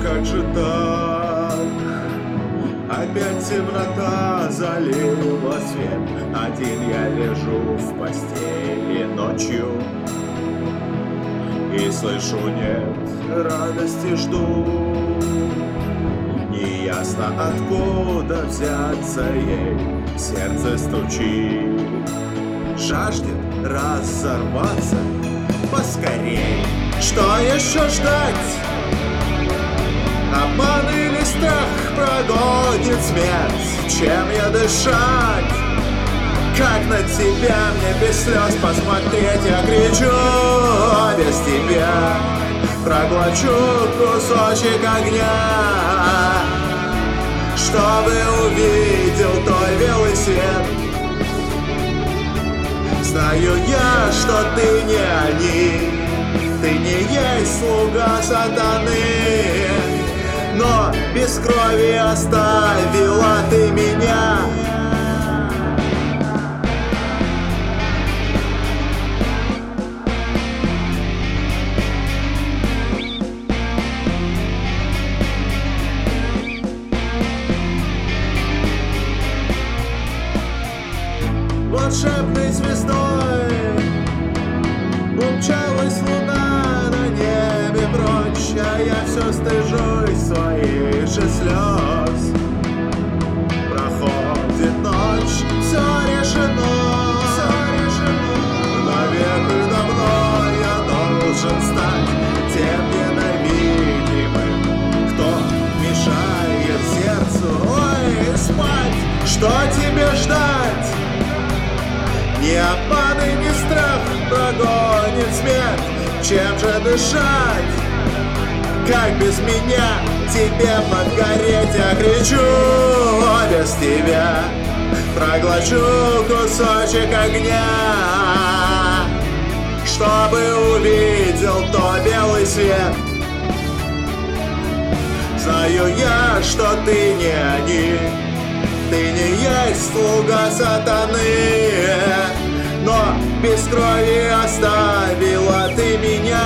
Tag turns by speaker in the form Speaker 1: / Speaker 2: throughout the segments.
Speaker 1: как же так? Опять темнота залила свет. Один я лежу в постели ночью и слышу, нет радости, жду. Неясно откуда взяться ей, сердце стучит, жаждет разорваться поскорей. Что еще ждать? Обман или страх прогонит смерть? Чем я дышать? Как на тебя мне без слез посмотреть? Я кричу без тебя, проглочу кусочек огня, чтобы увидел твой белый свет. Знаю я, что ты не они, ты не есть слуга сатаны, но без крови оставила ты меня. Волшебной звездой умчалась луна на небе прочь, а я все стыжусь своих же слез. Проходит ночь, все решено, навек предо мной я должен стать тем ненавидимым, кто мешает сердцу, ой, спать. Что тебе ждать? Ни обман и ни страх прогонит смерть. Чем же дышать? Как без меня тебе подгореть? Я кричу без тебя, проглочу кусочек огня, чтобы увидел то белый свет. Знаю я, что ты не они, ты не есть слуга сатаны, но без крови оставила ты меня.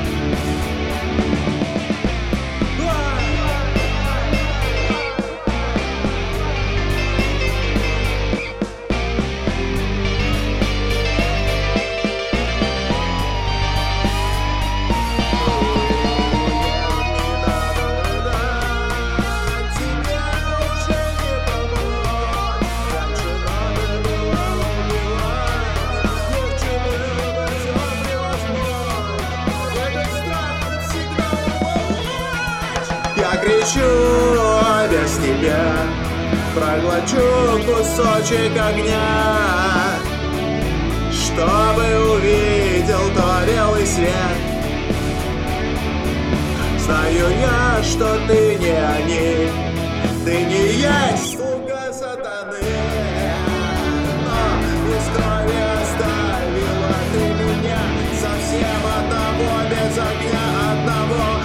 Speaker 1: Я кричу без тебя, проглочу кусочек огня, чтобы увидел то белый свет. Знаю я, что ты не они, ты не есть слуга сатаны, но без крови оставила ты меня совсем одного, без огня одного.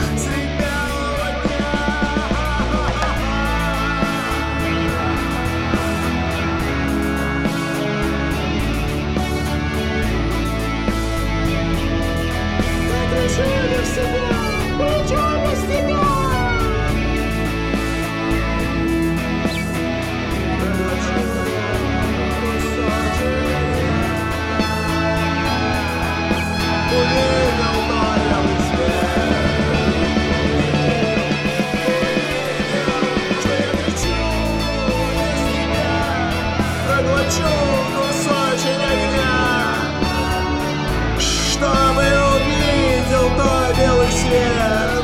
Speaker 1: Чтобы увидел то белый свет.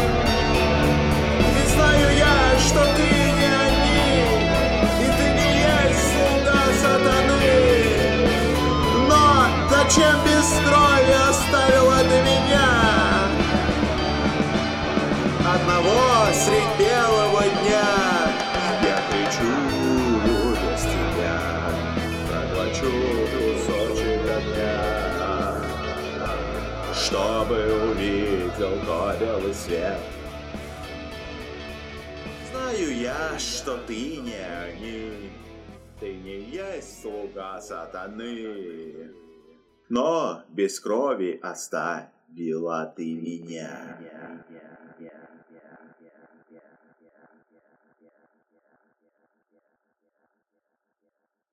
Speaker 1: Ведь знаю я, что ты не они, и ты не есть слуга сатаны. Но зачем без крови оставила ты меня одного средь белого дня? Я кричу без тебя, проглочу кусочек огня, чтобы увидел то белый свет. Знаю я, что ты не они, ты не есть слуга сатаны, но без крови оставила ты меня.